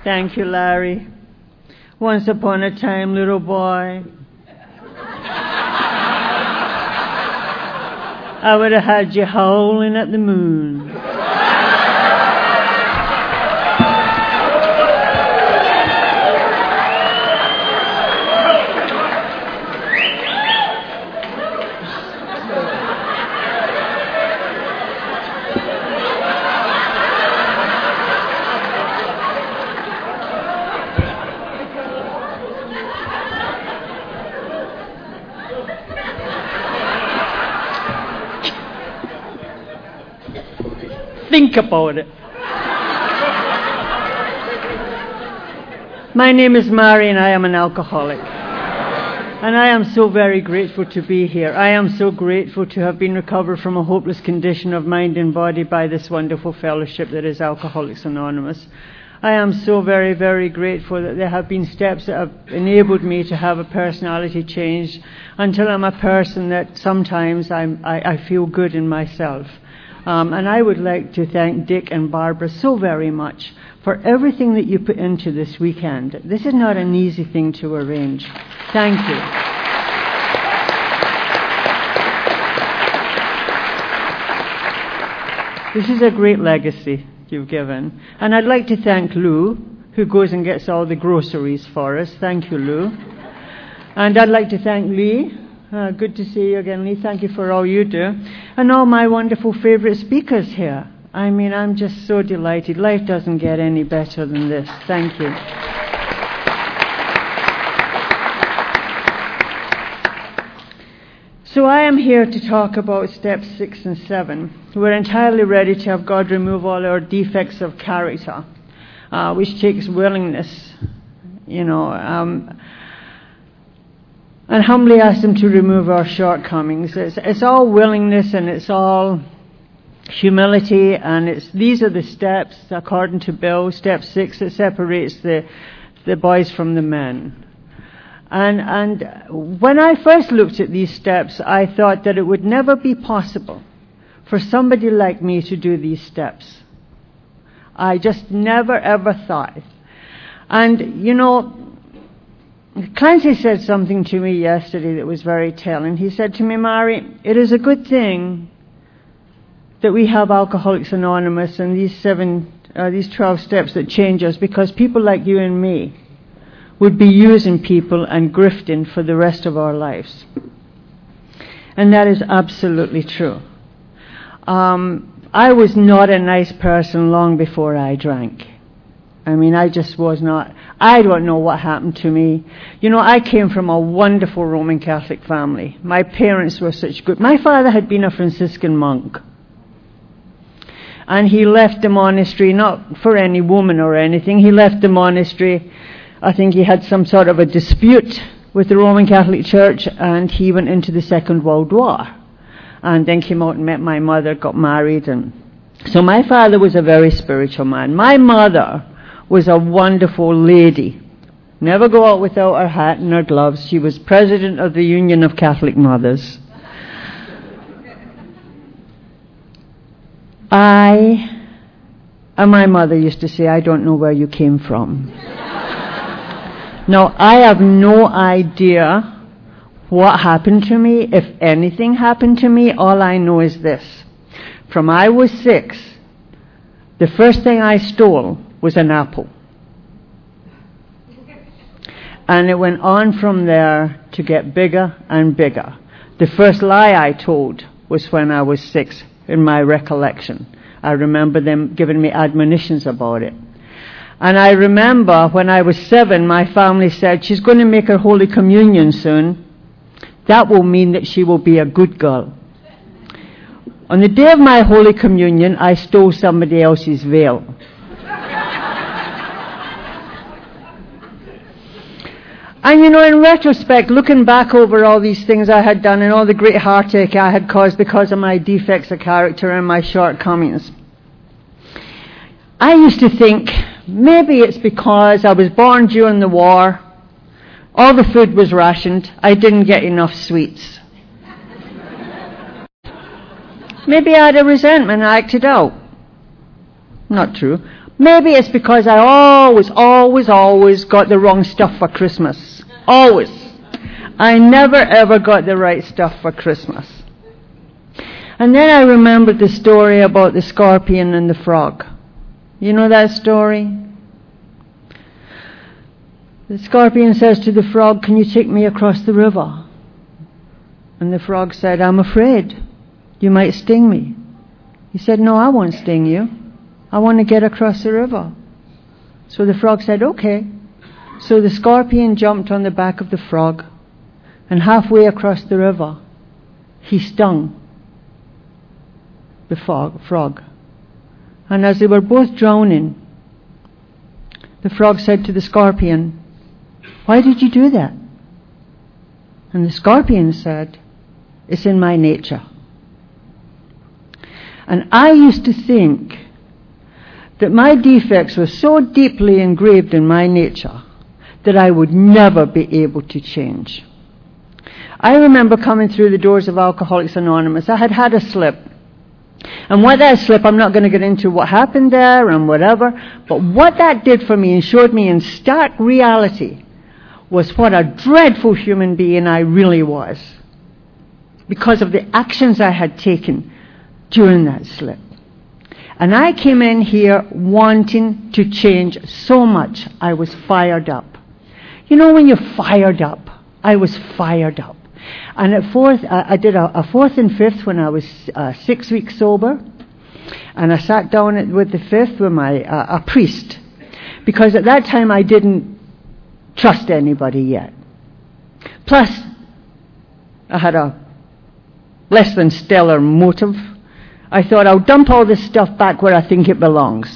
Thank you, Larry. Once upon a time, little boy, I would have had you howling at the moon. Think about it. My name is Mary and I am an alcoholic. And I am so very grateful to be here. I am so grateful to have been recovered from a hopeless condition of mind and body by this wonderful fellowship that is Alcoholics Anonymous. I am so very, very grateful that there have been steps that have enabled me to have a personality change until I'm a person that sometimes I feel good in myself. And I would like to thank Dick and Barbara so very much for everything that you put into this weekend. This is not an easy thing to arrange. Thank you. This is a great legacy you've given. And I'd like to thank Lou, who goes and gets all the groceries for us. Thank you, Lou. And I'd like to thank Lee. Good to see you again, Lee. Thank you for all you do. And all my wonderful favourite speakers here. I mean, I'm just so delighted. Life doesn't get any better than this. Thank you. So I am here to talk about steps 6 and 7. We're entirely ready to have God remove all our defects of character, which takes willingness, and humbly ask Him to remove our shortcomings. It's all willingness and it's all humility, and these are the steps, according to Bill, step 6, that separates the boys from the men. And when I first looked at these steps, I thought that it would never be possible for somebody like me to do these steps. I just never ever thought. And Clancy said something to me yesterday that was very telling. He said to me, Mary, it is a good thing that we have Alcoholics Anonymous and these 12 steps that change us, because people like you and me would be using people and grifting for the rest of our lives. And that is absolutely true. I was not a nice person long before I drank. I mean, I just was not. I don't know what happened to me. I came from a wonderful Roman Catholic family. My parents were such good. My father had been a Franciscan monk. And he left the monastery, not for any woman or anything. He left the monastery. I think he had some sort of a dispute with the Roman Catholic Church, and he went into the Second World War. And then came out and met my mother, got married. And so my father was a very spiritual man. My mother was a wonderful lady. Never go out without her hat and her gloves. She was president of the Union of Catholic Mothers. And my mother used to say, I don't know where you came from. Now, I have no idea what happened to me, if anything happened to me. All I know is this. From I was 6, the first thing I stole was an apple. And it went on from there to get bigger and bigger. The first lie I told was when I was 6, in my recollection. I remember them giving me admonitions about it. And I remember when I was 7, my family said, she's going to make her Holy Communion soon. That will mean that she will be a good girl. On the day of my Holy Communion, I stole somebody else's veil. And in retrospect, looking back over all these things I had done and all the great heartache I had caused because of my defects of character and my shortcomings, I used to think, maybe it's because I was born during the war, all the food was rationed, I didn't get enough sweets. Maybe I had a resentment I acted out. Not true. Maybe it's because I always got the wrong stuff for Christmas. Always. I never ever got the right stuff for Christmas. And then I remembered the story about the scorpion and the frog. You know that story? The scorpion says to the frog, "Can you take me across the river?" And the frog said, "I'm afraid. You might sting me." He said, "No, I won't sting you. I want to get across the river." So the frog said, "Okay." So the scorpion jumped on the back of the frog, and halfway across the river, he stung the frog. And as they were both drowning, the frog said to the scorpion, "Why did you do that?" And the scorpion said, "It's in my nature." And I used to think that my defects were so deeply engraved in my nature that I would never be able to change. I remember coming through the doors of Alcoholics Anonymous. I had had a slip. And what that slip, I'm not going to get into what happened there and whatever, but what that did for me and showed me in stark reality was what a dreadful human being I really was, because of the actions I had taken during that slip. And I came in here wanting to change so much. I was fired up. You know when you're fired up? I was fired up. And at fourth, I did a fourth and fifth when I was 6 weeks sober. And I sat down with the fifth with a priest. Because at that time I didn't trust anybody yet. Plus, I had a less than stellar motive. I thought, I'll dump all this stuff back where I think it belongs.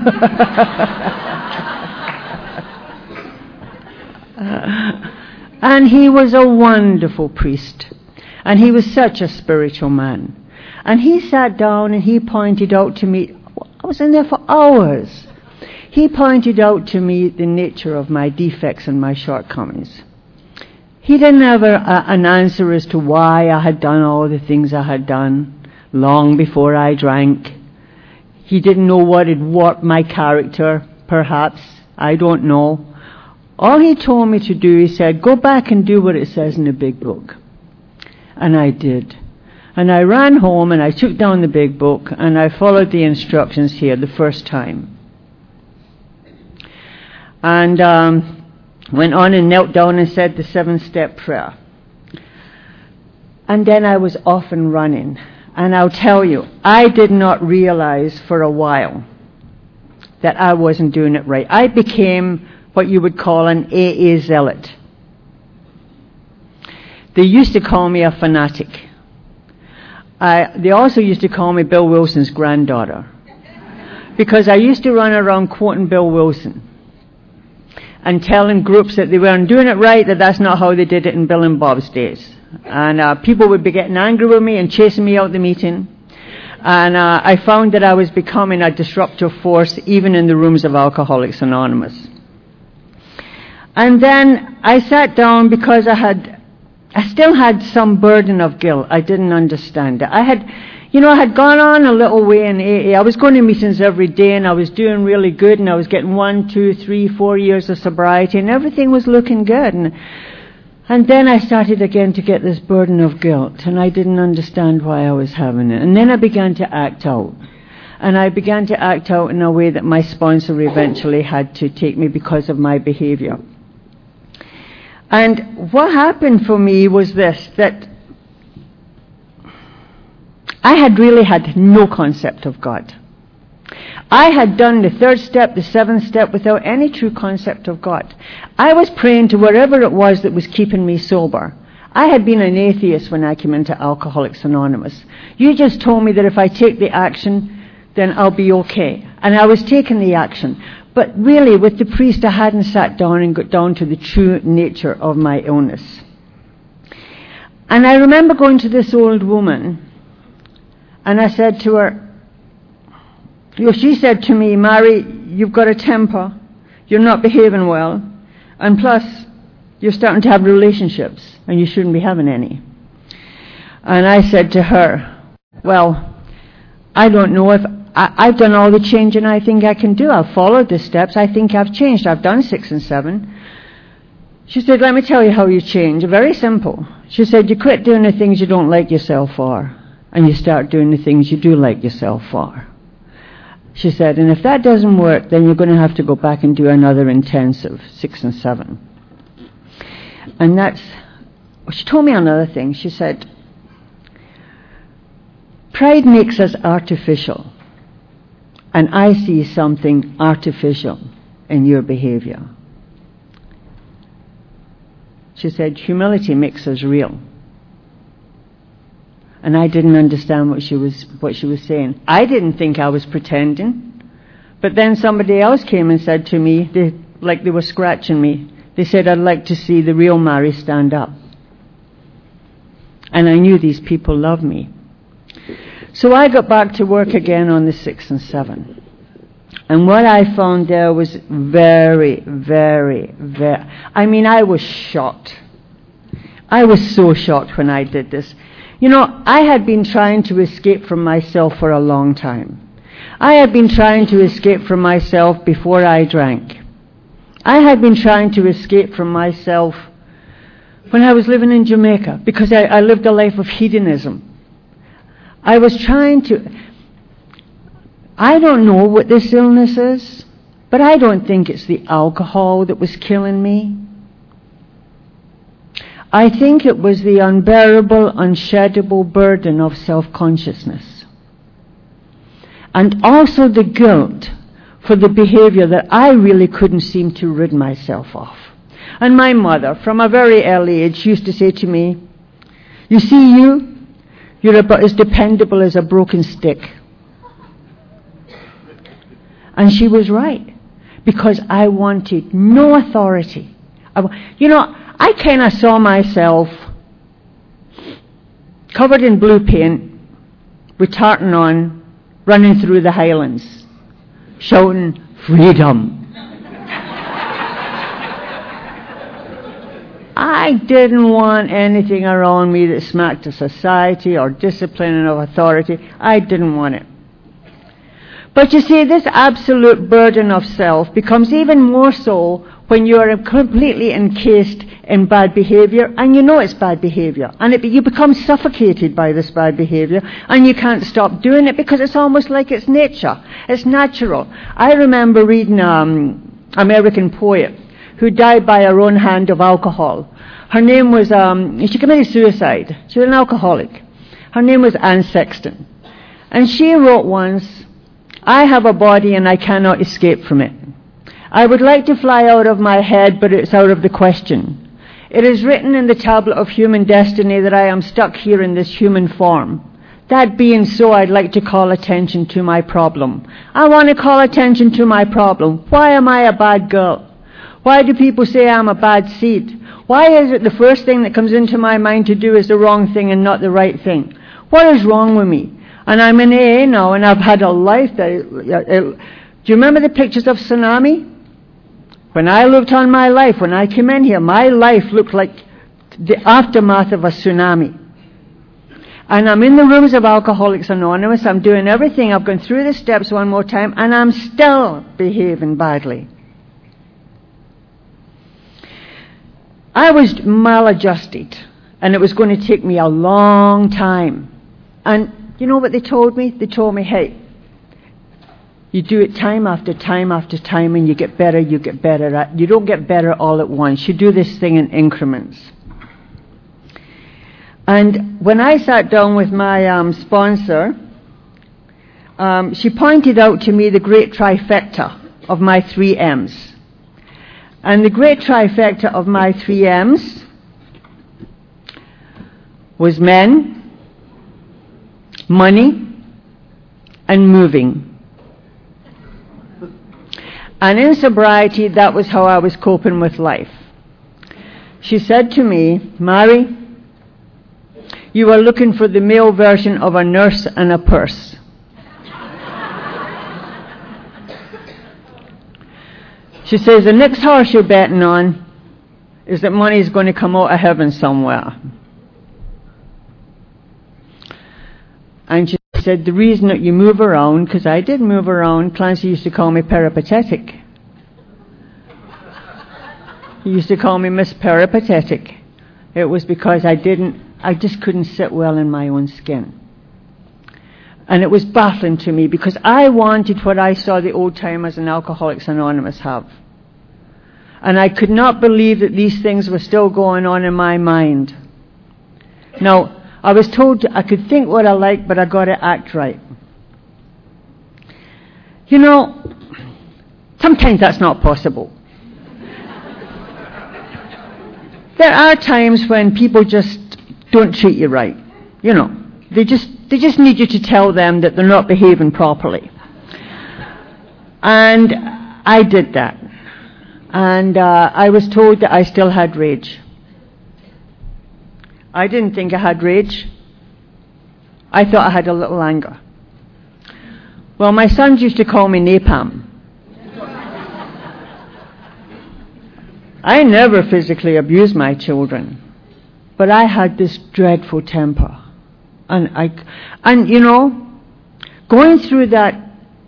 And he was a wonderful priest. And he was such a spiritual man. And he sat down and he pointed out to me, I was in there for hours. He pointed out to me the nature of my defects and my shortcomings. He didn't have an answer as to why I had done all the things I had done long before I drank. He didn't know what had warped my character, perhaps. I don't know. All he told me to do, he said, go back and do what it says in the big book. And I did. And I ran home and I took down the big book and I followed the instructions here the first time. And went on and knelt down and said the 7-step prayer. And then I was off and running. And I'll tell you, I did not realize for a while that I wasn't doing it right. I became what you would call an AA zealot. They used to call me a fanatic. They also used to call me Bill Wilson's granddaughter, because I used to run around quoting Bill Wilson and telling groups that they weren't doing it right, that that's not how they did it in Bill and Bob's days. And people would be getting angry with me and chasing me out the meeting. And I found that I was becoming a disruptive force even in the rooms of Alcoholics Anonymous. And then I sat down because I still had some burden of guilt. I didn't understand it. I had gone on a little way in AA. I was going to meetings every day and I was doing really good and I was getting 1, 2, 3, 4 years of sobriety and everything was looking good. And then I started again to get this burden of guilt and I didn't understand why I was having it. And then I began to act out. And I began to act out in a way that my sponsor eventually had to take me because of my behavior. And what happened for me was this, that I had really had no concept of God. I had done the 3rd step, the 7th step without any true concept of God. I was praying to whatever it was that was keeping me sober. I had been an atheist when I came into Alcoholics Anonymous. You just told me that if I take the action, then I'll be okay. And I was taking the action. But really, with the priest, I hadn't sat down and got down to the true nature of my illness. And I remember going to this old woman, and I said to her, she said to me, Mary, you've got a temper, you're not behaving well, and plus, you're starting to have relationships, and you shouldn't be having any. And I said to her, well, I don't know if I've done all the changing I think I can do. I've followed the steps. I think I've changed. I've done 6 and 7. She said, let me tell you how you change. Very simple. She said, you quit doing the things you don't like yourself for, and you start doing the things you do like yourself for. She said, and if that doesn't work, then you're going to have to go back and do another intensive, 6 and 7. And she told me another thing. She said, pride makes us artificial. And I see something artificial in your behavior. She said, humility makes us real. And I didn't understand what she was saying. I didn't think I was pretending. But then somebody else came and said to me, they were scratching me. They said, I'd like to see the real Mary stand up. And I knew these people loved me. So I got back to work again on the 6 and 7. And what I found there was very, very, I was shocked. I was so shocked when I did this. I had been trying to escape from myself for a long time. I had been trying to escape from myself before I drank. I had been trying to escape from myself when I was living in Jamaica, because I lived a life of hedonism. I was trying to... I don't know what this illness is, but I don't think it's the alcohol that was killing me. I think it was the unbearable, unsheddable burden of self-consciousness. And also the guilt for the behavior that I really couldn't seem to rid myself of. And my mother, from a very early age, used to say to me, you see you're about as dependable as a broken stick. And she was right, because I wanted no authority. I kind of saw myself covered in blue paint, with tartan on, running through the Highlands, shouting, freedom. I didn't want anything around me that smacked of society or discipline and of authority. I didn't want it. But you see, this absolute burden of self becomes even more so when you are completely encased in bad behavior, and you know it's bad behavior, and you become suffocated by this bad behavior, and you can't stop doing it because it's almost like it's nature. It's natural. I remember reading an American poet who died by her own hand of alcohol. Her name was, she committed suicide. She was an alcoholic. Her name was Anne Sexton. And she wrote once, I have a body and I cannot escape from it. I would like to fly out of my head, but it's out of the question. It is written in the tablet of human destiny that I am stuck here in this human form. That being so, I'd like to call attention to my problem. I want to call attention to my problem. Why am I a bad girl? Why do people say I'm a bad seed? Why is it the first thing that comes into my mind to do is the wrong thing and not the right thing? What is wrong with me? And I'm in AA now, and I've had a life that... do you remember the pictures of tsunami? When I looked on my life, when I came in here, my life looked like the aftermath of a tsunami. And I'm in the rooms of Alcoholics Anonymous. I'm doing everything. I've gone through the steps one more time, and I'm still behaving badly. I was maladjusted, and it was going to take me a long time. And you know what they told me? They told me, hey, you do it time after time after time, and you get better. You don't get better all at once. You do this thing in increments. And when I sat down with my sponsor, she pointed out to me the great trifecta of my 3 M's. And the great trifecta of my 3 M's was men, money, and moving. And in sobriety, that was how I was coping with life. She said to me, Mary, you are looking for the male version of a nurse and a purse. She says, the next horse you're betting on is that money is going to come out of heaven somewhere. And she said, the reason that you move around, because I did move around, Clancy used to call me peripatetic. He used to call me Miss Peripatetic. It was because I just couldn't sit well in my own skin. And it was baffling to me because I wanted what I saw the old timers in Alcoholics Anonymous have. And I could not believe that these things were still going on in my mind. Now, I was told I could think what I like, but I got to act right. You know, sometimes that's not possible. There are times when people just don't treat you right. You know, they just need you to tell them that they're not behaving properly. And I did that. And I was told that I still had rage. I didn't think I had rage. I thought I had a little anger. Well, my sons used to call me Napalm. I never physically abused my children, but I had this dreadful temper. And you know, going through that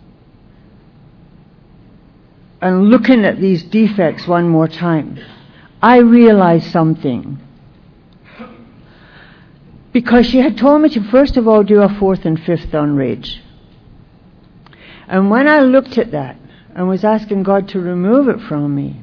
and looking at these defects one more time, I realized something. Because she had told me to first of all do a 4th and 5th on rage. And when I looked at that and was asking God to remove it from me,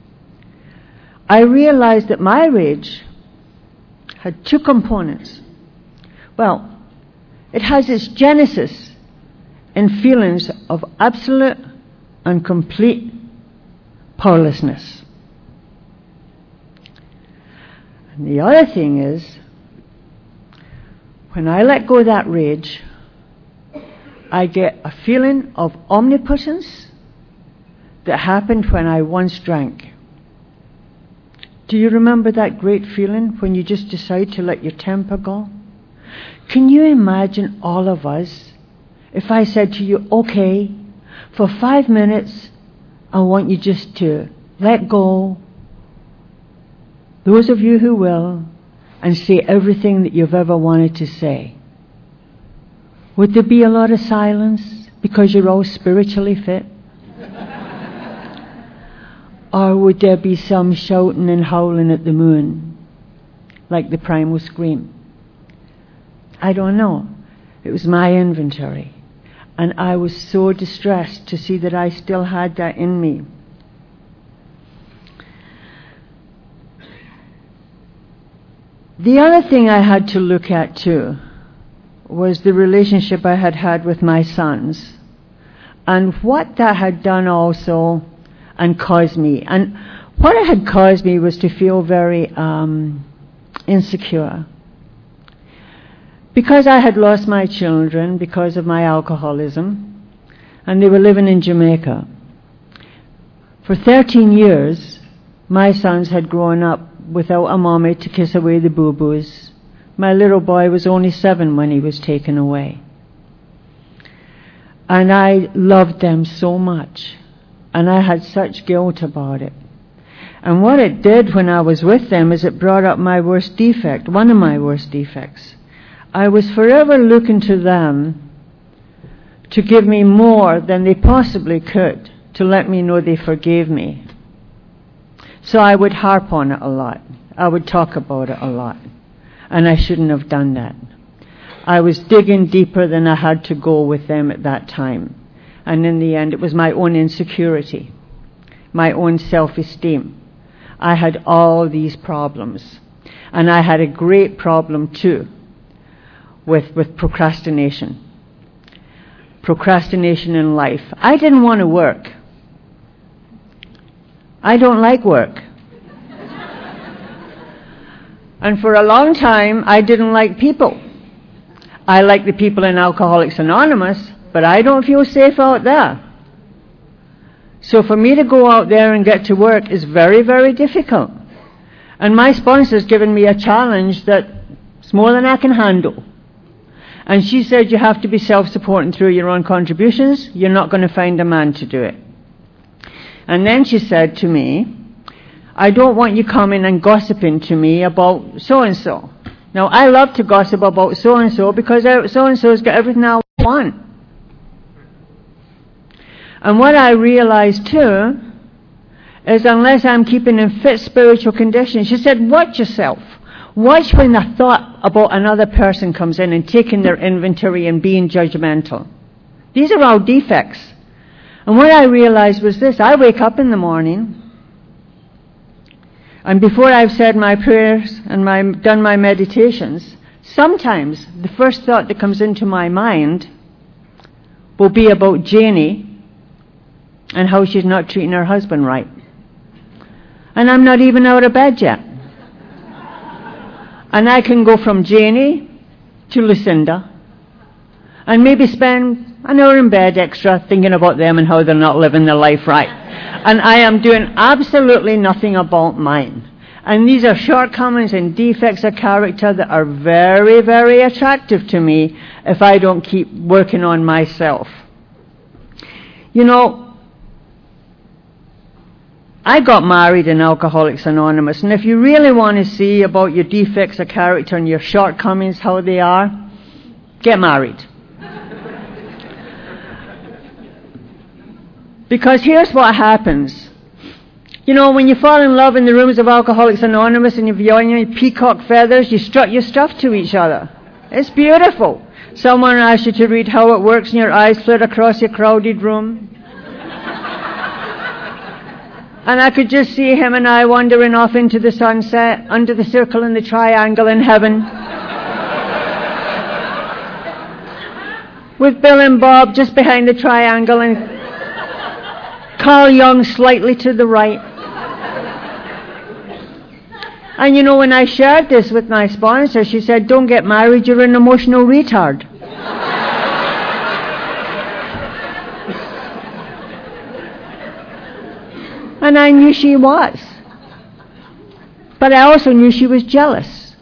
I realized that my rage had 2 components. Well, it has its genesis in feelings of absolute and complete powerlessness. And the other thing is, when I let go of that rage, I get a feeling of omnipotence that happened when I once drank. Do you remember that great feeling when you just decide to let your temper go? Can you imagine all of us if I said to you, okay, for 5 minutes, I want you just to let go, those of you who will, and say everything that you've ever wanted to say. Would there be a lot of silence because you're all spiritually fit? Or would there be some shouting and howling at the moon, like the primal scream? I don't know. It was my inventory. And I was so distressed to see that I still had that in me. The other thing I had to look at too was the relationship I had had with my sons and what that had done also and caused me. And what it had caused me was to feel very insecure. Because I had lost my children because of my alcoholism, and they were living in Jamaica. For 13 years, my sons had grown up without a mommy to kiss away the boo-boos. My little boy was only 7 when he was taken away. And I loved them so much, and I had such guilt about it. And what it did when I was with them is it brought up my worst defect, one of my worst defects. I was forever looking to them to give me more than they possibly could, to let me know they forgave me. So I would harp on it a lot. I would talk about it a lot. And I shouldn't have done that. I was digging deeper than I had to go with them at that time. And in the end, it was my own insecurity, my own self-esteem. I had all these problems. And I had a great problem too with procrastination. Procrastination in life. I didn't want to work. I don't like work. And for a long time, I didn't like people. I like the people in Alcoholics Anonymous, but I don't feel safe out there. So for me to go out there and get to work is very, very difficult. And my sponsor's given me a challenge that's more than I can handle. And she said, you have to be self-supporting through your own contributions. You're not going to find a man to do it. And then she said to me, I don't want you coming and gossiping to me about so-and-so. Now, I love to gossip about so-and-so because so-and-so's got everything I want. And what I realized too is unless I'm keeping in fit spiritual condition, she said, watch yourself. Watch when the thought about another person comes in and taking their inventory and being judgmental. These are all defects. And what I realized was this. I wake up in the morning, and before I've said my prayers and done my meditations, sometimes the first thought that comes into my mind will be about Janie and how she's not treating her husband right. And I'm not even out of bed yet. And I can go from Janie to Lucinda and maybe spend an hour in bed extra thinking about them and how they're not living their life right. And I am doing absolutely nothing about mine. And these are shortcomings and defects of character that are very, very attractive to me if I don't keep working on myself. You know, I got married in Alcoholics Anonymous, and if you really want to see about your defects of character and your shortcomings, how they are, get married. Because here's what happens. You know, when you fall in love in the rooms of Alcoholics Anonymous and you're on your peacock feathers, you strut your stuff to each other. It's beautiful. Someone asks you to read How It Works and your eyes flit across your crowded room. And I could just see him and I wandering off into the sunset, under the circle and the triangle in heaven. With Bill and Bob just behind the triangle and Carl Jung slightly to the right. And you know, when I shared this with my sponsor, she said, don't get married, you're an emotional retard. And I knew she was. But I also knew she was jealous.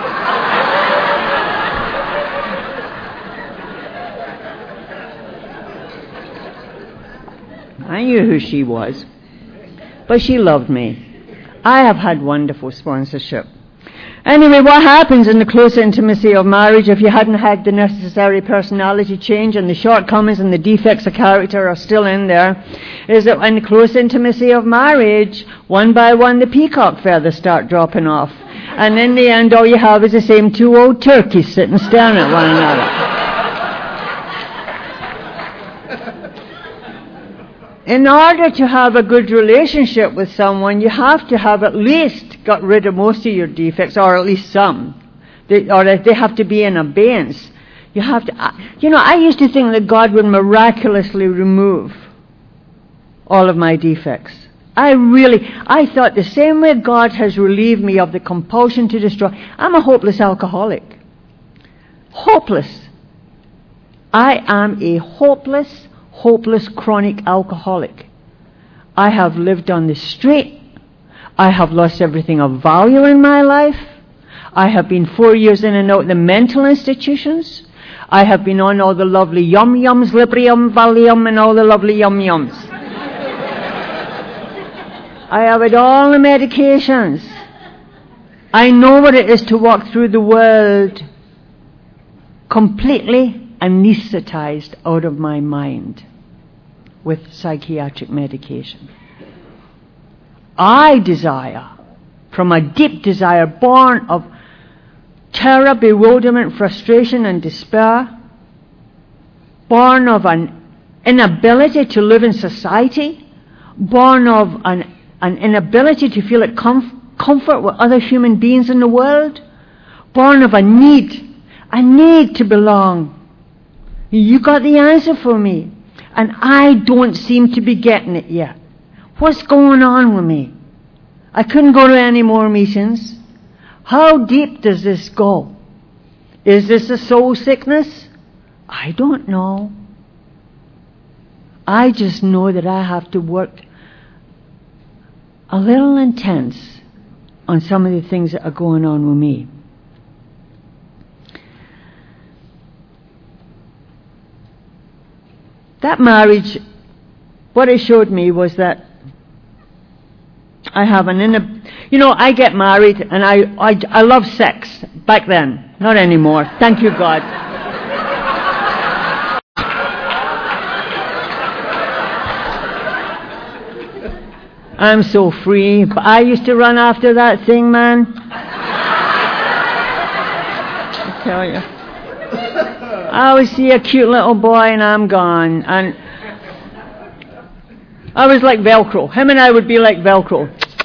I knew who she was. But she loved me. I have had wonderful sponsorship. Anyway, what happens in the close intimacy of marriage if you hadn't had the necessary personality change and the shortcomings and the defects of character are still in there, is that in the close intimacy of marriage, one by one the peacock feathers start dropping off. And in the end, all you have is the same two old turkeys sitting staring at one another. In order to have a good relationship with someone, you have to have at least got rid of most of your defects, or at least some. They have to be in abeyance. You have to, I used to think that God would miraculously remove all of my defects. I thought the same way God has relieved me of the compulsion to destroy. I'm a hopeless alcoholic. Hopeless. I am a hopeless chronic alcoholic. I have lived on the street. I have lost everything of value in my life. I have been 4 years in and out of the mental institutions. I have been on all the lovely yum-yums, Librium, Valium, and all the lovely yum-yums. I have had all the medications. I know what it is to walk through the world completely anesthetized out of my mind with psychiatric medication. I desire, from a deep desire born of terror, bewilderment, frustration and despair, born of an inability to live in society, born of an inability to feel at comfort with other human beings in the world, born of a need to belong. You got the answer for me, and I don't seem to be getting it yet. What's going on with me? I couldn't go to any more meetings. How deep does this go? Is this a soul sickness? I don't know. I just know that I have to work a little intense on some of the things that are going on with me. That marriage, what it showed me was that I have I get married and I love sex, Back then. Not anymore. Thank you, God. I'm so free. But I used to run after that thing, man. I tell you. I always see a cute little boy and I'm gone. And I was like Velcro. Him and I would be like Velcro.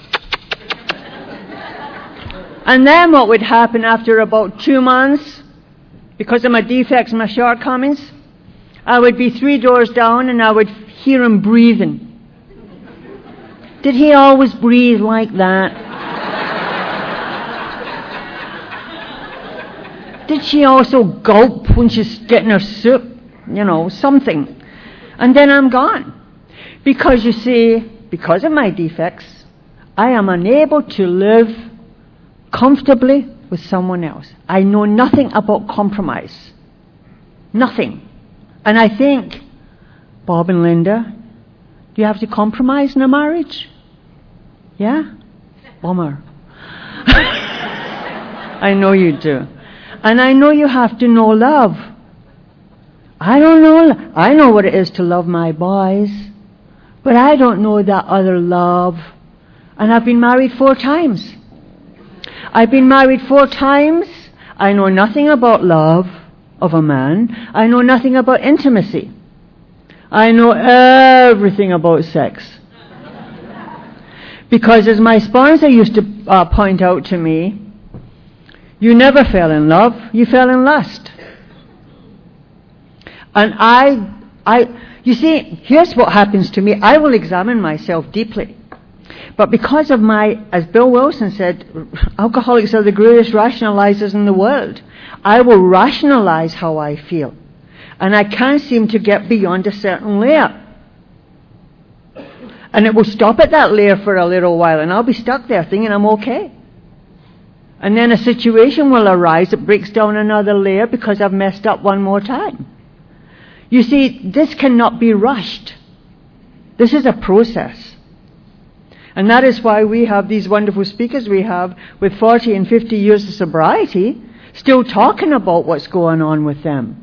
And then what would happen after about 2 months, because of my defects and my shortcomings, I would be 3 doors down and I would hear him breathing. Did he always breathe like that? Did she also gulp when she's getting her soup? Something. And then I'm gone. Because you see, because of my defects, I am unable to live comfortably with someone else. I know nothing about compromise. Nothing. And I think, Bob and Linda, do you have to compromise in a marriage? Yeah? Bummer. I know you do. And I know you have to know love. I don't know. I know what it is to love my boys. But I don't know that other love. And I've been married 4 times. I've been married 4 times. I know nothing about love of a man. I know nothing about intimacy. I know everything about sex. Because as my sponsor used to point out to me, you never fell in love, you fell in lust. And you see, here's what happens to me. I will examine myself deeply. But because of as Bill Wilson said, alcoholics are the greatest rationalizers in the world. I will rationalize how I feel. And I can't seem to get beyond a certain layer. And it will stop at that layer for a little while, and I'll be stuck there thinking I'm okay. And then a situation will arise that breaks down another layer because I've messed up one more time. You see, this cannot be rushed. This is a process. And that is why we have these wonderful speakers we have with 40 and 50 years of sobriety still talking about what's going on with them.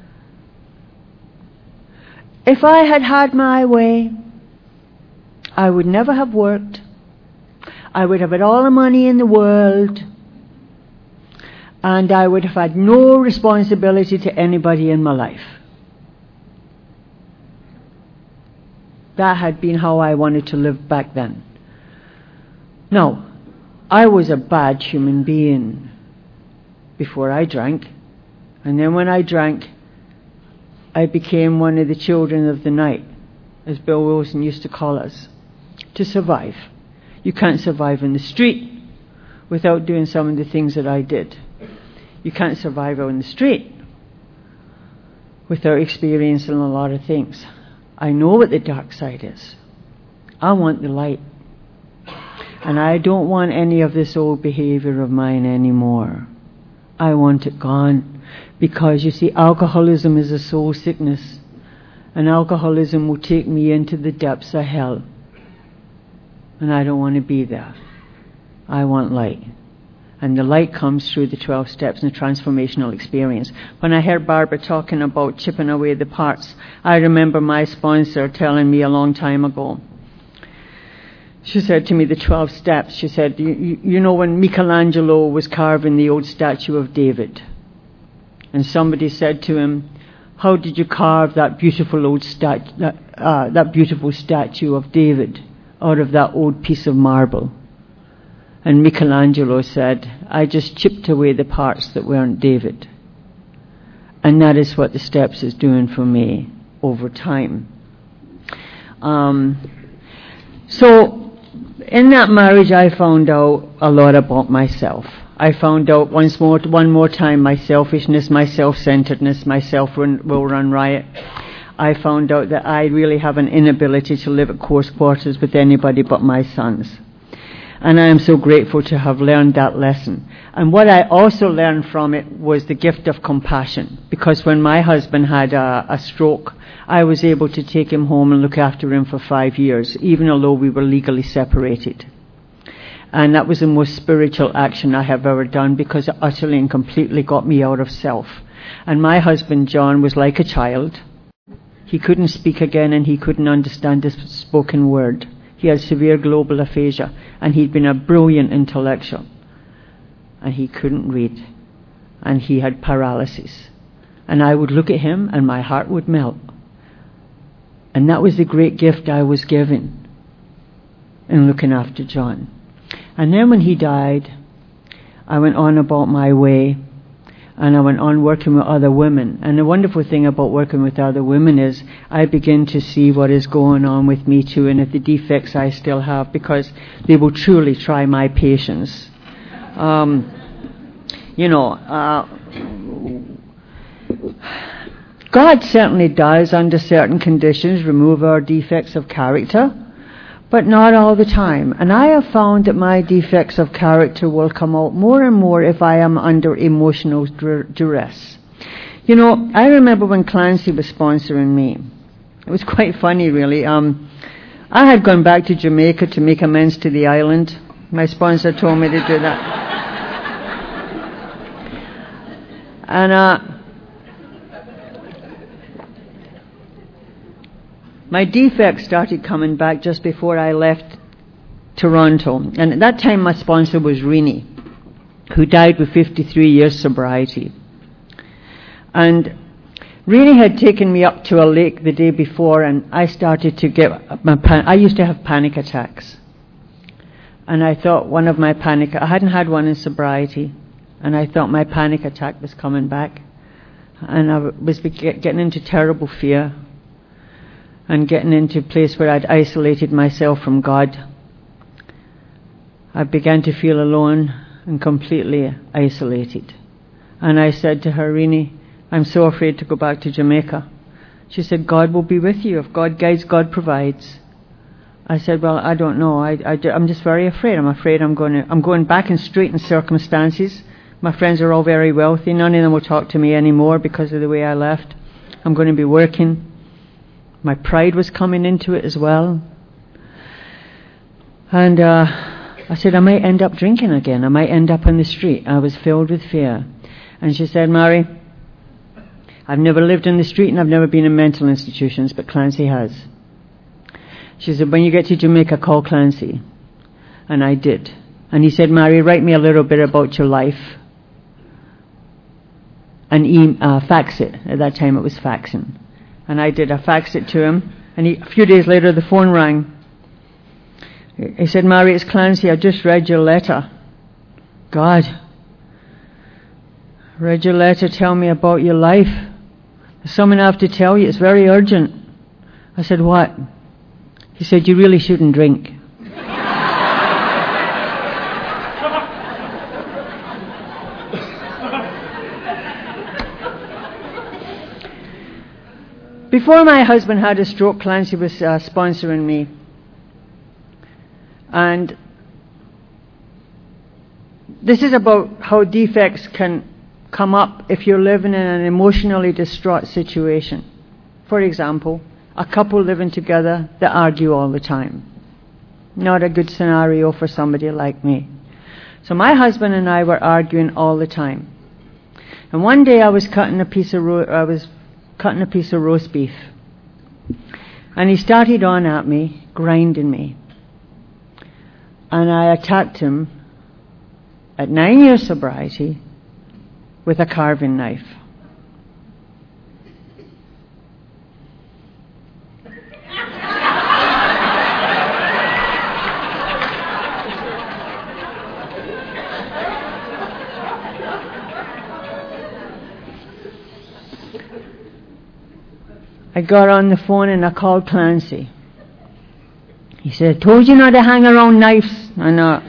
If I had had my way, I would never have worked. I would have had all the money in the world. And I would have had no responsibility to anybody in my life. That had been how I wanted to live back then. Now, I was a bad human being before I drank. And then when I drank, I became one of the children of the night, as Bill Wilson used to call us, to survive. You can't survive in the street without doing some of the things that I did. You can't survive on the street without experiencing a lot of things. I know what the dark side is. I want the light. And I don't want any of this old behavior of mine anymore. I want it gone. Because, you see, alcoholism is a soul sickness. And alcoholism will take me into the depths of hell. And I don't want to be there. I want light. And the light comes through the 12 steps and the transformational experience. When I heard Barbara talking about chipping away the parts, I remember my sponsor telling me a long time ago. She said to me, the 12 steps, she said, you know when Michelangelo was carving the old statue of David, and somebody said to him, how did you carve that beautiful old that beautiful statue of David out of that old piece of marble? And Michelangelo said, I just chipped away the parts that weren't David. And that is what the steps is doing for me over time. So in that marriage, I found out a lot about myself. I found out one more time, my selfishness, my self-centeredness, my self-will run riot. I found out that I really have an inability to live at close quarters with anybody but my sons. And I am so grateful to have learned that lesson. And what I also learned from it was the gift of compassion. Because when my husband had a stroke, I was able to take him home and look after him for 5 years, even although we were legally separated. And that was the most spiritual action I have ever done, because it utterly and completely got me out of self. And my husband, John, was like a child. He couldn't speak again, and he couldn't understand the spoken word. He had severe global aphasia, and he'd been a brilliant intellectual. And he couldn't read. And he had paralysis. And I would look at him, and my heart would melt. And that was the great gift I was given in looking after John. And then when he died, I went on about my way, and I went on working with other women. And the wonderful thing about working with other women is I begin to see what is going on with me too, and if the defects I still have, because they will truly try my patience. God certainly does, under certain conditions, remove our defects of character, but not all the time. And I have found that my defects of character will come out more and more if I am under emotional duress. I remember when Clancy was sponsoring me. It was quite funny, really. I had gone back to Jamaica to make amends to the island. My sponsor told me to do that. And my defects started coming back just before I left Toronto. And at that time my sponsor was Rini, who died with 53 years sobriety. And Rini had taken me up to a lake the day before, and I started to get I used to have panic attacks. And I thought I hadn't had one in sobriety, and I thought my panic attack was coming back. And I was getting into terrible fear, and getting into a place where I'd isolated myself from God. I began to feel alone and completely isolated. And I said to her, Rini, I'm so afraid to go back to Jamaica. She said, God will be with you. If God guides, God provides. I said, well, I don't know. I'm just very afraid. I'm afraid I'm going back in straitened circumstances. My friends are all very wealthy. None of them will talk to me anymore because of the way I left. I'm going to be working. My pride was coming into it as well. And I said, I might end up drinking again. I might end up on the street. I was filled with fear. And she said, Mary, I've never lived in the street and I've never been in mental institutions, but Clancy has. She said, when you get to Jamaica, call Clancy. And I did. And he said, Mary, write me a little bit about your life. And fax it. At that time it was faxing. And I did. I faxed it to him. And a few days later, the phone rang. He said, Mary, it's Clancy. I just read your letter. God. Read your letter. Tell me about your life. There's something I have to tell you. It's very urgent. I said, what? He said, you really shouldn't drink. Before my husband had a stroke, Clancy was sponsoring me. And this is about how defects can come up if you're living in an emotionally distraught situation. For example, a couple living together that argue all the time. Not a good scenario for somebody like me. So my husband and I were arguing all the time. And one day I was cutting a piece of roast beef. And he started on at me, grinding me. And I attacked him at 9 years sobriety with a carving knife. I got on the phone and I called Clancy. He said, I told you not to hang around knives. I know.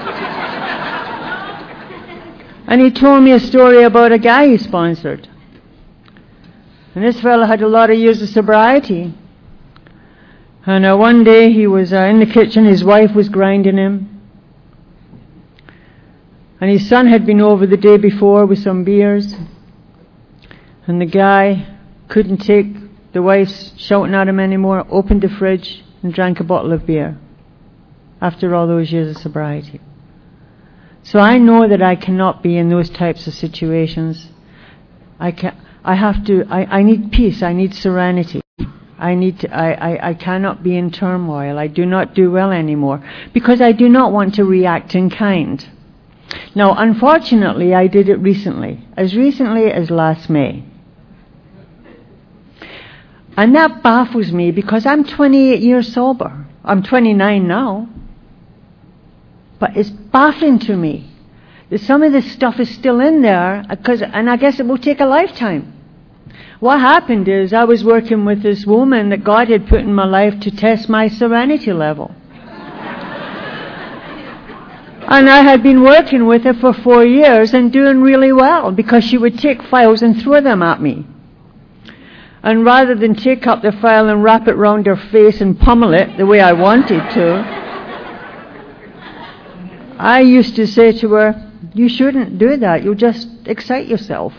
And he told me a story about a guy he sponsored. And this fella had a lot of years of sobriety. And one day he was in the kitchen, his wife was grinding him. And his son had been over the day before with some beers. And the guy couldn't take the wife's shouting at him anymore, opened the fridge and drank a bottle of beer after all those years of sobriety. So I know that I cannot be in those types of situations. I need peace. I need serenity. I cannot be in turmoil. I do not do well anymore because I do not want to react in kind. Now, unfortunately, I did it recently as last May. And that baffles me because I'm 28 years sober. I'm 29 now. But it's baffling to me that some of this stuff is still in there, and I guess it will take a lifetime. What happened is I was working with this woman that God had put in my life to test my serenity level. And I had been working with her for 4 years and doing really well because she would take files and throw them at me. And rather than take up the file and wrap it round her face and pummel it the way I wanted to, I used to say to her, "You shouldn't do that. You'll just excite yourself."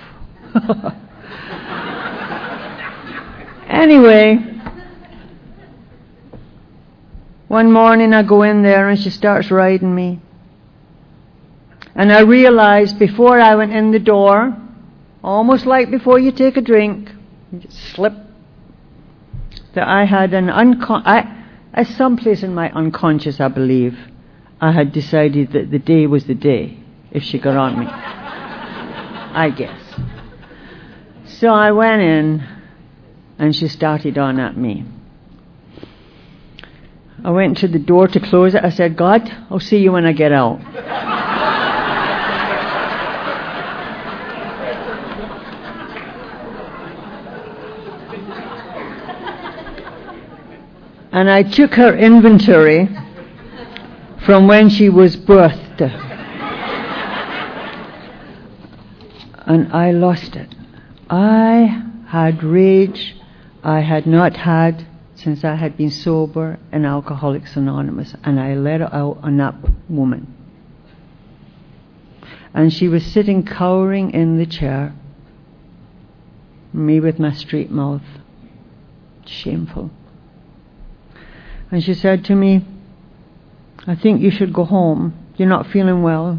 Anyway, one morning I go in there and she starts riding me. And I realized before I went in the door, almost like before you take a drink, you just slip, that I had at some place in my unconscious, I believe, I had decided that the day was the day if she got on me. I guess. So I went in and she started on at me. I went to the door to close it. I said, "God, I'll see you when I get out." And I took her inventory from when she was birthed. And I lost it. I had rage I had not had since I had been sober in Alcoholics Anonymous, and I let it out on that woman. And she was sitting cowering in the chair, me with my straight mouth. Shameful. And she said to me, "I think you should go home. You're not feeling well."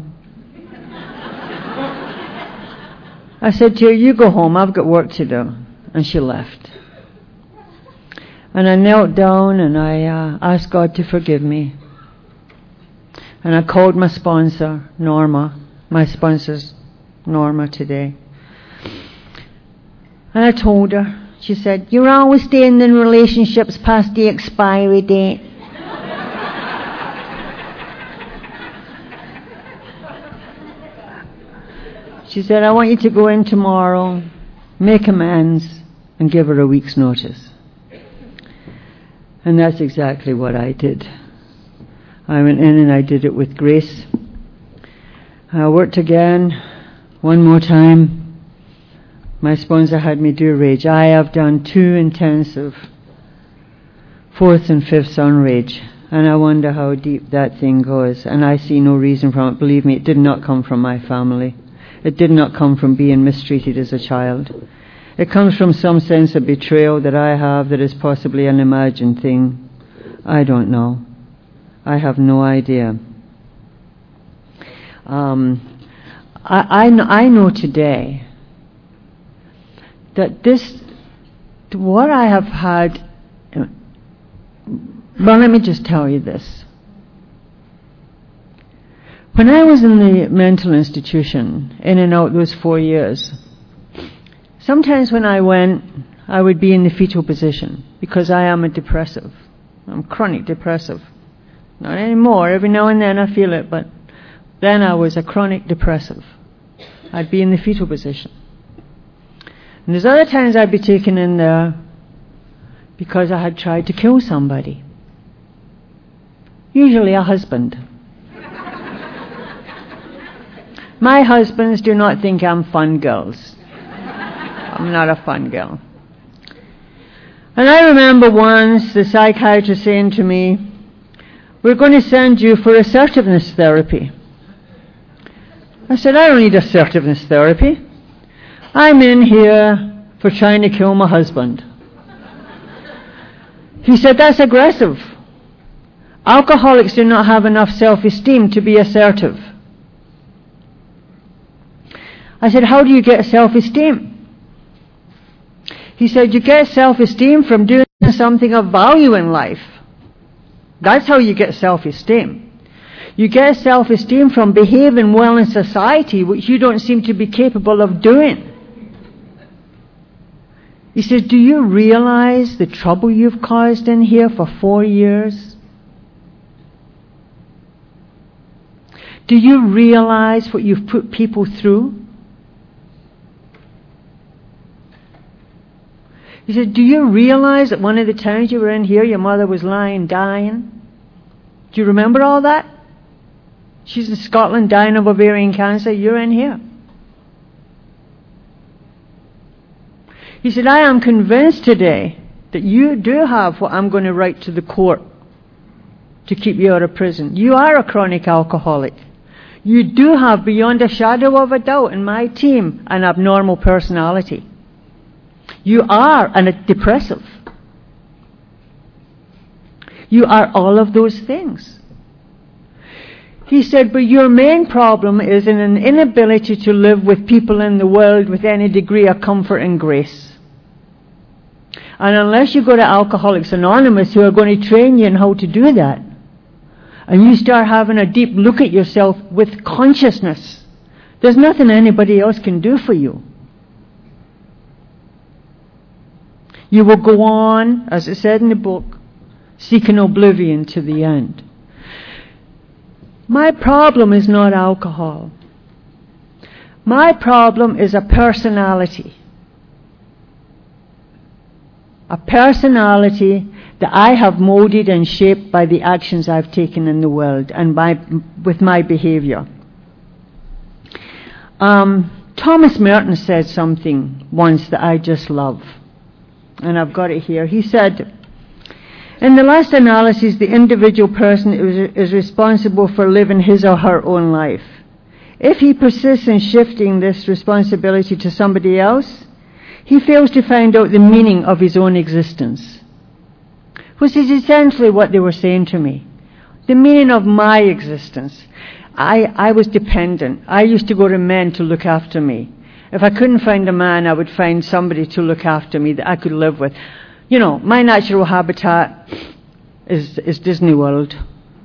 I said to her, "You go home. I've got work to do." And she left. And I knelt down and I asked God to forgive me. And I called my sponsor, Norma. My sponsor's Norma today. And I told her. She said, "You're always staying in relationships past the expiry date." She said, "I want you to go in tomorrow, make amends, and give her a week's notice." And that's exactly what I did. I went in and I did it with grace. I worked again, one more time. My sponsor had me do rage. I have done 2 intensive 4th and 5th on rage. And I wonder how deep that thing goes. And I see no reason from it. Believe me, it did not come from my family. It did not come from being mistreated as a child. It comes from some sense of betrayal that I have that is possibly an imagined thing. I don't know. I have no idea. I know today that what I have had, well, let me just tell you this. When I was in the mental institution, in and out those 4 years, sometimes when I went, I would be in the fetal position because I am a depressive. I'm chronic depressive. Not anymore. Every now and then I feel it, but then I was a chronic depressive. I'd be in the fetal position. And there's other times I'd be taken in there because I had tried to kill somebody. Usually a husband. My husbands do not think I'm fun girls. I'm not a fun girl. And I remember once the psychiatrist saying to me, "We're going to send you for assertiveness therapy." I said, "I don't need assertiveness therapy. I'm in here for trying to kill my husband." He said, "That's aggressive. Alcoholics do not have enough self-esteem to be assertive." I said, how do you get self-esteem? He said, you get self-esteem from doing something of value in life. That's how you get self-esteem. You get self-esteem from behaving well in society, which you don't seem to be capable of doing. He said, do you realize the trouble you've caused in here for 4 years? Do you realize what you've put people through? He said, do you realize that one of the times you were in here, your mother was lying, dying? Do you remember all that? She's in Scotland dying of ovarian cancer. You're in here. He said, I am convinced today that you do have what I'm going to write to the court to keep you out of prison. You are a chronic alcoholic. You do have, beyond a shadow of a doubt, in my team, an abnormal personality. You are a depressive. You are all of those things. He said, but your main problem is in an inability to live with people in the world with any degree of comfort and grace. And unless you go to Alcoholics Anonymous, who are going to train you in how to do that, and you start having a deep look at yourself with consciousness, there's nothing anybody else can do for you. You will go on, as it said in the book, seeking oblivion to the end. My problem is not alcohol. My problem is a personality. A personality that I have molded and shaped by the actions I've taken in the world and with my behavior. Thomas Merton said something once that I just love. And I've got it here. He said, in the last analysis, the individual person is responsible for living his or her own life. If he persists in shifting this responsibility to somebody else, he fails to find out the meaning of his own existence. Which is essentially what they were saying to me. The meaning of my existence. I was dependent. I used to go to men to look after me. If I couldn't find a man, I would find somebody to look after me that I could live with. You know, my natural habitat is Disney World.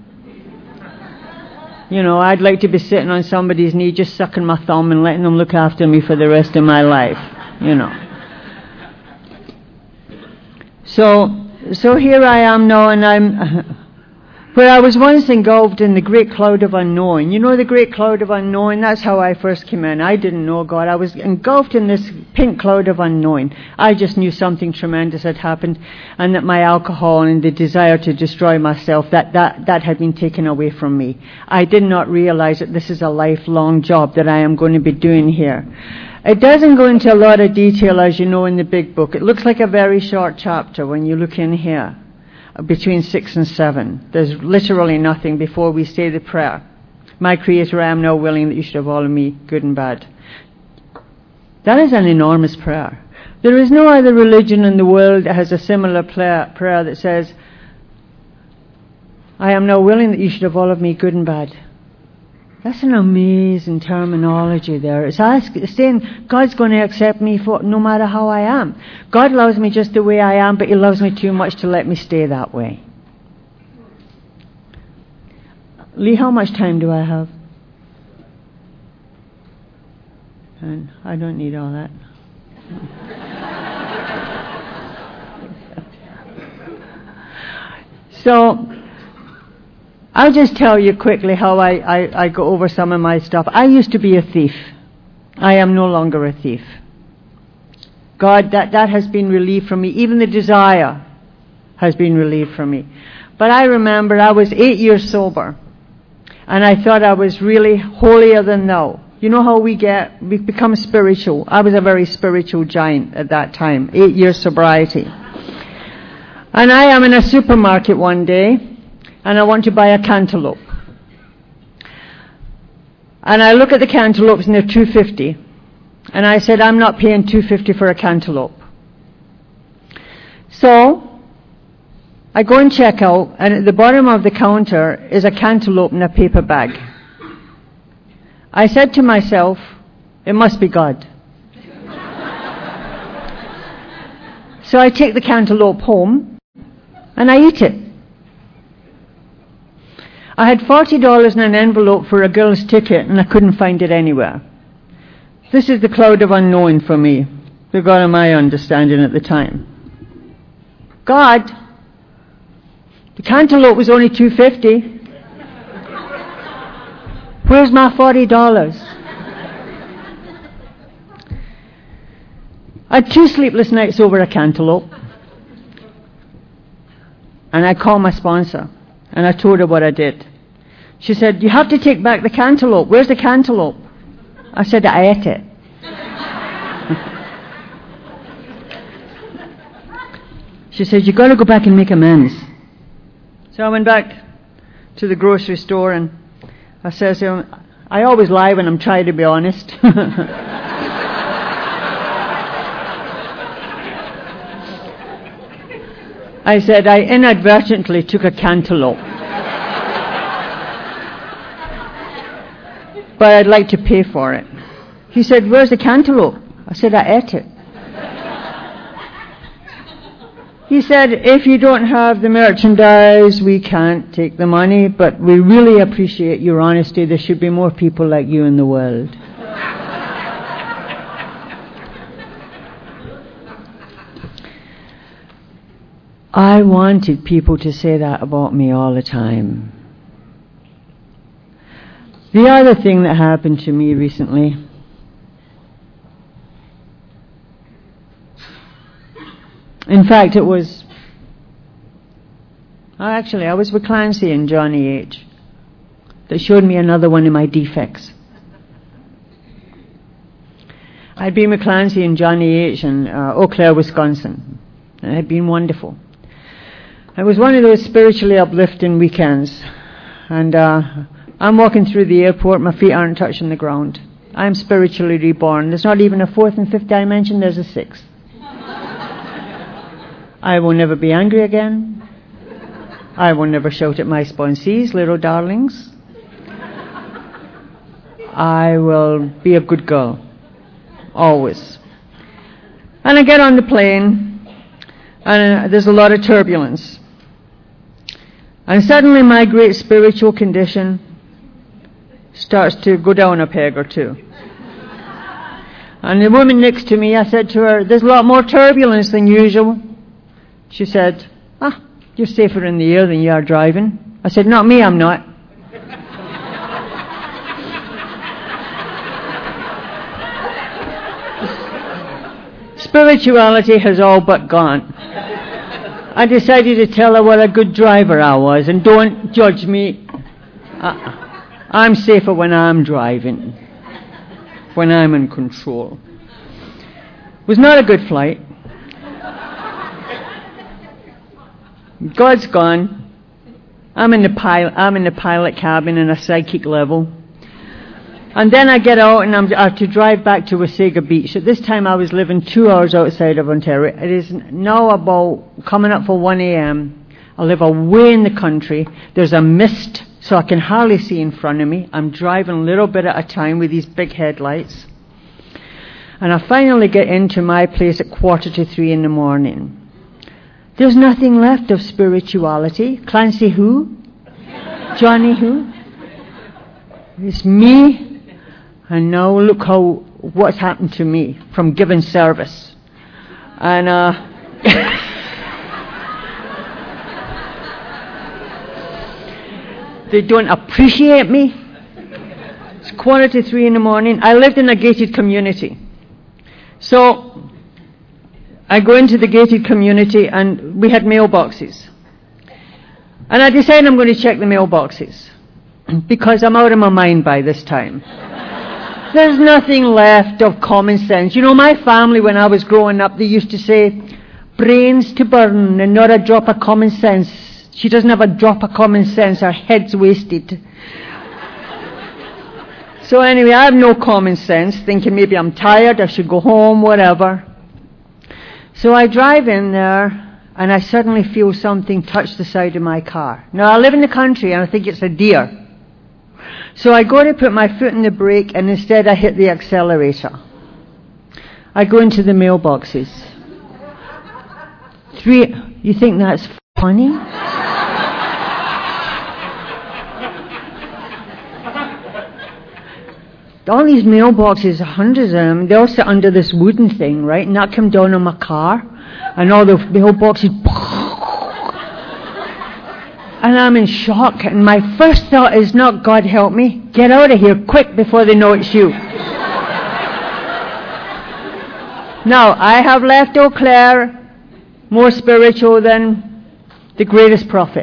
You know, I'd like to be sitting on somebody's knee just sucking my thumb and letting them look after me for the rest of my life, you know. So here I am now, and I'm where I was once engulfed in the great cloud of unknowing. You know the great cloud of unknowing? That's how I first came in. I didn't know God. I was engulfed in this pink cloud of unknowing. I just knew something tremendous had happened, and that my alcohol and the desire to destroy myself, that had been taken away from me. I did not realize that this is a lifelong job that I am going to be doing here. It doesn't go into a lot of detail, as you know, in the big book. It looks like a very short chapter when you look in here. Between 6 and 7. There's literally nothing before we say the prayer. My Creator, I am now willing that you should have all of me, good and bad. That is an enormous prayer. There is no other religion in the world that has a similar prayer that says, I am now willing that you should have all of me, good and bad. That's an amazing terminology there. It's saying God's going to accept me for no matter how I am. God loves me just the way I am, but He loves me too much to let me stay that way. Lee, how much time do I have? And I don't need all that. So I'll just tell you quickly how I go over some of my stuff. I used to be a thief. I am no longer a thief. God, that has been relieved from me. Even the desire has been relieved from me. But I remember I was 8 years sober, and I thought I was really holier than thou. You know how we become spiritual. I was a very spiritual giant at that time. 8 years sobriety. And I am in a supermarket one day, and I want to buy a cantaloupe. And I look at the cantaloupes, and they're $2.50. And I said, I'm not paying $2.50 for a cantaloupe. So I go and check out, and at the bottom of the counter is a cantaloupe in a paper bag. I said to myself, It must be God. So I take the cantaloupe home and I eat it. I had $40 in an envelope for a girl's ticket and I couldn't find it anywhere. This is the cloud of unknown for me, the God of my understanding at the time. God, the cantaloupe was only $2.50. Where's my $40? I had 2 sleepless nights over a cantaloupe. And I called my sponsor. And I told her what I did. She said, you have to take back the cantaloupe. Where's the cantaloupe? I said, I ate it. She said, you've got to go back and make amends. So I went back to the grocery store and I said to him, I always lie when I'm trying to be honest. I said, I inadvertently took a cantaloupe. But I'd like to pay for it. He said, where's the cantaloupe? I said, I ate it. He said, if you don't have the merchandise, we can't take the money, but we really appreciate your honesty. There should be more people like you in the world. I wanted people to say that about me all the time. The other thing that happened to me recently, in fact, I was with Clancy and Johnny H. that showed me another one of my defects. I'd been with Clancy and Johnny H. in Eau Claire, Wisconsin, and it had been wonderful. It was one of those spiritually uplifting weekends, and I'm walking through the airport, my feet aren't touching the ground. I'm spiritually reborn. There's not even a 4th and 5th dimension, there's a 6th. I will never be angry again. I will never shout at my sponsees, little darlings. I will be a good girl, always. And I get on the plane, and there's a lot of turbulence. And suddenly my great spiritual condition starts to go down a peg or two. And the woman next to me, I said to her, there's a lot more turbulence than usual. She said, you're safer in the air than you are driving. I said, not me, I'm not. Spirituality has all but gone. I decided to tell her what a good driver I was, and don't judge me. I'm safer when I'm driving, when I'm in control. It was not a good flight. God's gone. I'm in the pilot cabin in a psychic level. And then I get out and I have to drive back to Wasaga Beach. At this time I was living 2 hours outside of Ontario. It is now about coming up for 1 a.m. I live away in the country. There's a mist, so I can hardly see in front of me. I'm driving a little bit at a time with these big headlights. And I finally get into my place at 2:45 in the morning. There's nothing left of spirituality. Clancy who? Johnny who? It's me. And now look what's happened to me from giving service. And they don't appreciate me. It's 2:45 in the morning. I lived in a gated community. So I go into the gated community and we had mailboxes. And I decided I'm going to check the mailboxes because I'm out of my mind by this time. There's nothing left of common sense. You know, my family, when I was growing up, they used to say, brains to burn and not a drop of common sense. She doesn't have a drop of common sense. Her head's wasted. So anyway, I have no common sense, thinking maybe I'm tired, I should go home, whatever. So I drive in there, and I suddenly feel something touch the side of my car. Now, I live in the country, and I think it's a deer. So I go to put my foot in the brake, and instead I hit the accelerator. I go into the mailboxes. You think that's funny? All these mailboxes, hundreds of them, they all sit under this wooden thing, right? And that come down on my car, and all the mailboxes, and I'm in shock. And my first thought is not, God help me, get out of here quick before they know it's you. Now, I have left Eau Claire more spiritual than the greatest prophet.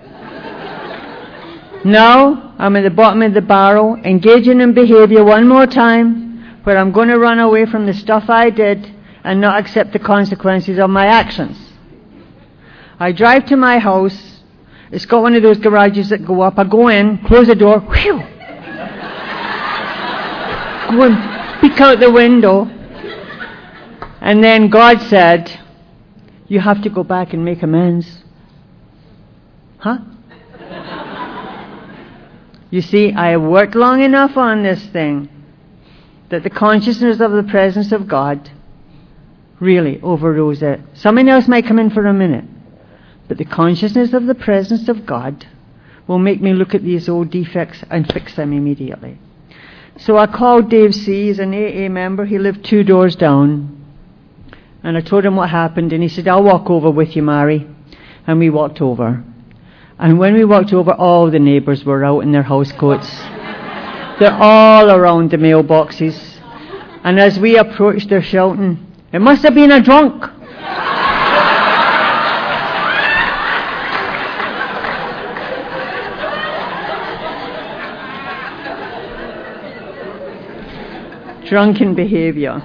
Now, I'm at the bottom of the barrel, engaging in behavior one more time, where I'm going to run away from the stuff I did and not accept the consequences of my actions. I drive to my house. It's got one of those garages that go up. I go in, close the door, whew, go and peek out the window. And then God said, you have to go back and make amends. Huh? You see, I have worked long enough on this thing that the consciousness of the presence of God really overrules it. Someone else might come in for a minute, but the consciousness of the presence of God will make me look at these old defects and fix them immediately. So I called Dave C. He's an AA member. He lived 2 doors down. And I told him what happened, and he said, I'll walk over with you, Mary. And we walked over. And when we walked over, all the neighbours were out in their house coats. They're all around the mailboxes. And as we approached, they're shouting, it must have been a drunk. Drunken behaviour.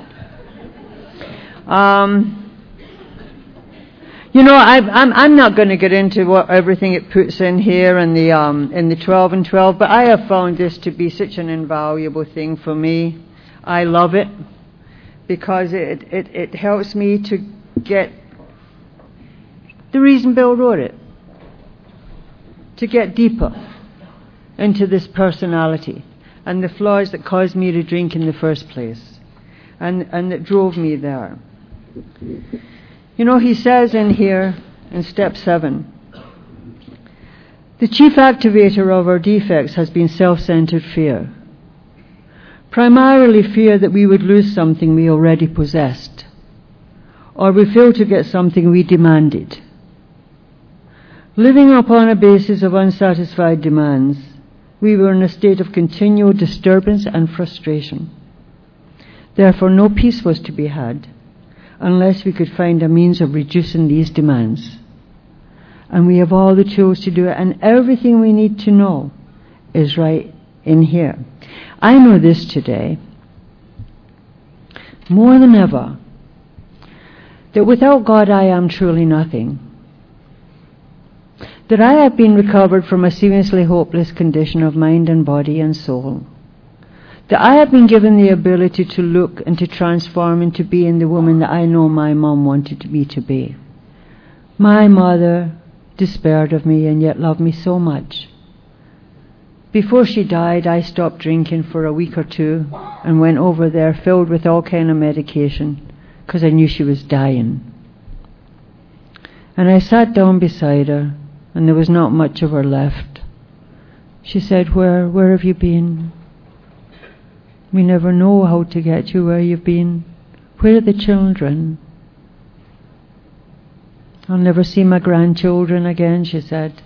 I'm not going to get into what everything it puts in here in the 12 and 12, but I have found this to be such an invaluable thing for me. I love it because it helps me to get the reason Bill wrote it, to get deeper into this personality and the flaws that caused me to drink in the first place and that drove me there. You know, he says in here, in step 7, the chief activator of our defects has been self-centered fear. Primarily fear that we would lose something we already possessed, or we fail to get something we demanded. Living upon a basis of unsatisfied demands, we were in a state of continual disturbance and frustration. Therefore, no peace was to be had unless we could find a means of reducing these demands. And we have all the tools to do it, and everything we need to know is right in here. I know this today, more than ever, that without God I am truly nothing. That I have been recovered from a seriously hopeless condition of mind and body and soul. That I have been given the ability to look and to transform into being the woman that I know my mom wanted me to be. My mother despaired of me and yet loved me so much. Before she died, I stopped drinking for a week or 2 and went over there filled with all kind of medication because I knew she was dying. And I sat down beside her and there was not much of her left. She said, where have you been? We never know how to get you where you've been. Where are the children? I'll never see my grandchildren again, she said.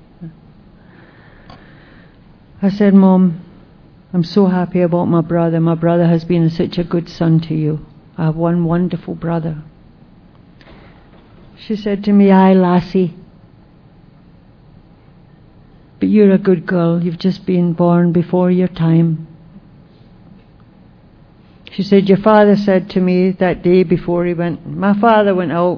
I said, Mom, I'm so happy about my brother. My brother has been such a good son to you. I have one wonderful brother. She said to me, aye, lassie, but you're a good girl. You've just been born before your time. She said, your father said to me that day before he went, my father went out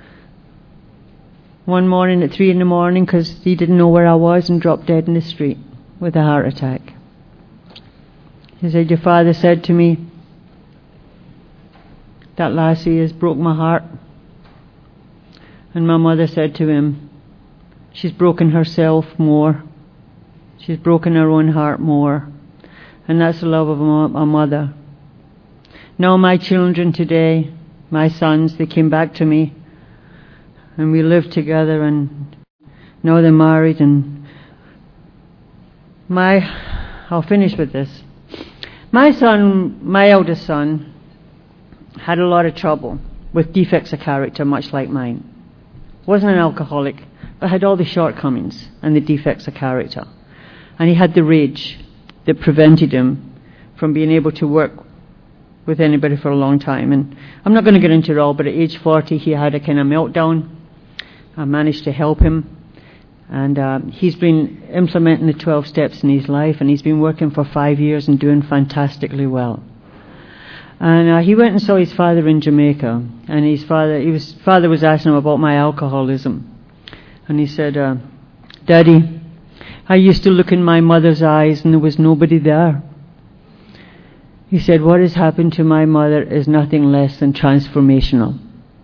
one morning at 3 a.m. because he didn't know where I was and dropped dead in the street with a heart attack. He said, your father said to me, that lassie has broke my heart. And my mother said to him, she's broken herself more. She's broken her own heart more. And that's the love of a mother. Now my children today, my sons, they came back to me. And we lived together, and now they're married. And I'll finish with this. My son, my eldest son, had a lot of trouble with defects of character, much like mine. Wasn't an alcoholic, but had all the shortcomings and the defects of character. And he had the rage that prevented him from being able to work with anybody for a long time. And I'm not going to get into it all, but at age 40 he had a kind of meltdown. I managed to help him. And he's been implementing the 12 steps in his life, and he's been working for 5 years and doing fantastically well. And he went and saw his father in Jamaica, and his father was asking him about my alcoholism. And he said, Daddy, I used to look in my mother's eyes and there was nobody there. He said, what has happened to my mother is nothing less than transformational.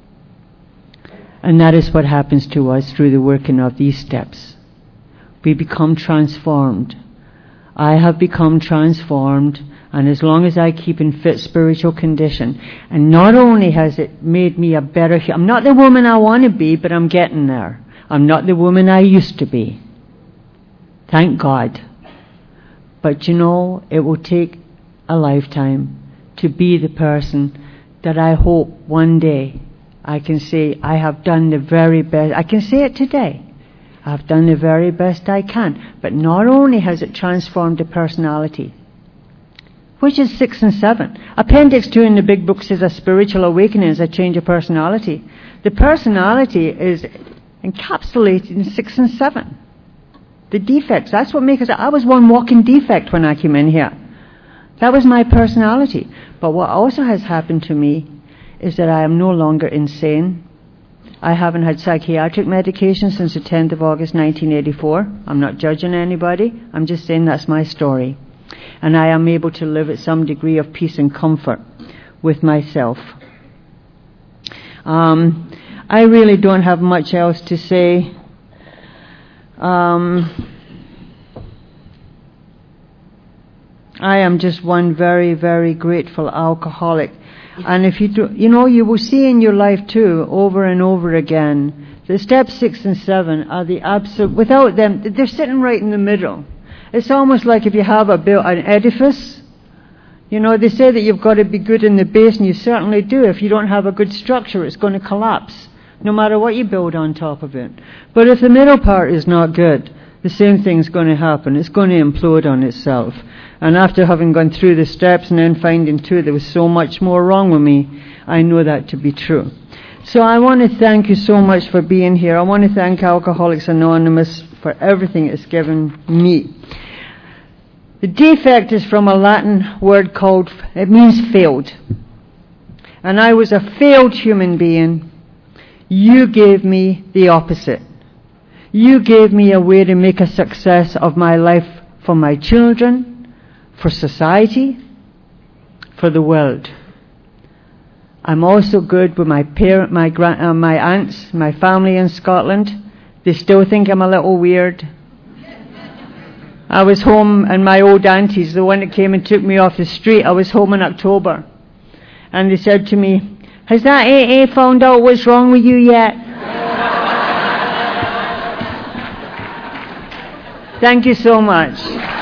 And that is what happens to us through the working of these steps. We become transformed. I have become transformed, and as long as I keep in fit spiritual condition, and not only has it made me a better, I'm not the woman I want to be, but I'm getting there. I'm not the woman I used to be. Thank God. But you know, it will take a lifetime to be the person that I hope one day I can say I have done the very best. I can say it today. I've done the very best I can. But not only has it transformed the personality, which is 6 and 7. Appendix 2 in the big book says a spiritual awakening is a change of personality. The personality is encapsulated in 6 and 7. The defects, that's what makes us. I was one walking defect when I came in here. That was my personality. But what also has happened to me is that I am no longer insane. I haven't had psychiatric medication since the 10th of August 1984. I'm not judging anybody. I'm just saying that's my story. And I am able to live at some degree of peace and comfort with myself. I really don't have much else to say. I am just one very, very grateful alcoholic. And if you do, you will see in your life too, over and over again, the steps 6 and 7 are the absolute, without them, they're sitting right in the middle. It's almost like if you have an edifice, they say that you've got to be good in the base, and you certainly do. If you don't have a good structure, it's going to collapse, no matter what you build on top of it. But if the middle part is not good, the same thing's going to happen. It's going to implode on itself. And after having gone through the steps and then finding too there was so much more wrong with me, I know that to be true. So I want to thank you so much for being here. I want to thank Alcoholics Anonymous for everything it's given me. The defect is from a Latin word called, it means failed. And I was a failed human being. You gave me the opposite. You gave me a way to make a success of my life for my children, for society, for the world. I'm also good with my aunts, my family in Scotland. They still think I'm a little weird. I was home, and my old aunties, the one that came and took me off the street, I was home in October. And they said to me, has that AA found out what's wrong with you yet? Thank you so much.